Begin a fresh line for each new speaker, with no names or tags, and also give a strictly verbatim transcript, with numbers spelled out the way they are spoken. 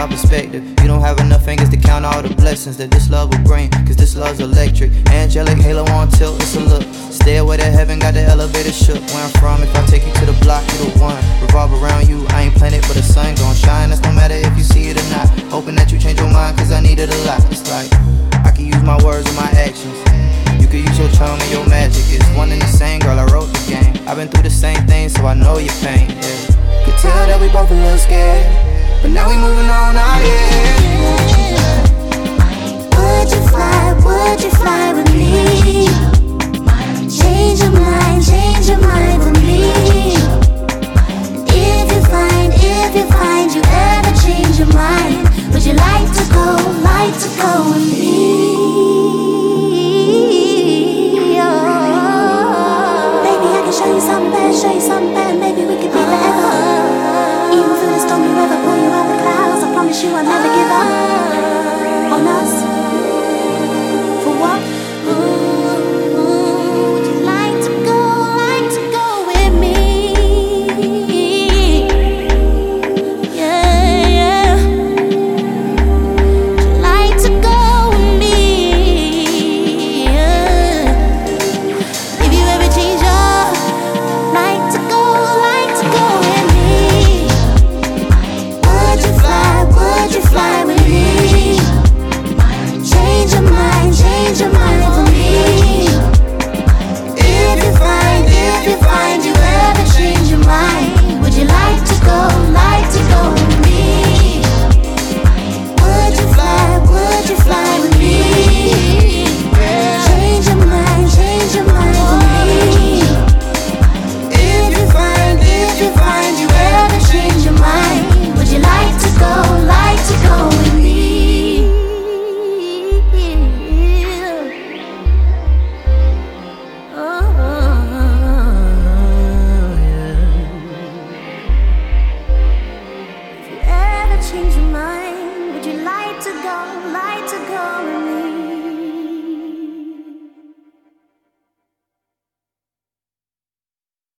about perspective. You don't have enough fingers to count all the blessings that this love will bring, cause this love's electric. Angelic halo on tilt, it's a look. Stairway to heaven, got the elevator shook. Where I'm from, if I take you to the block, you the one. Revolve around you, I ain't planet, but the sun gon' shine. That's no matter if you see it or not. Hoping that you change your mind, cause I need it a lot. It's like, I can use my words and my actions. You can use your charm and your magic. It's one and the same, girl, I wrote the game. I've been through the same thing, so I know your pain, yeah. Could tell that we both a little scared, but now we moving on, oh yeah.
Would you fly, would you fly with me? Change your mind, change your mind with me. If you find, if you find you ever change your mind, would you like to go, like to go with me? Oh. Baby, I can show you something better, show you something better. Maybe we could be forever. Even through the stormy weather, pull you out the clouds. I promise you I'll never give up on us. For what? Would you like to go, like to go with me? Yeah, yeah. Would you like to go with me? Yeah. If you ever change your like to go, like to go with me. Would you fly, would you fly with me? Change your mind, change your mind for me. If you find, if you find you ever change your mind, would you like to go, like to go with me? Would you fly, would you fly with me? Change your mind, change your mind for me. If you find, if you find you ever change your mind, would you like to go, like to go with me? Change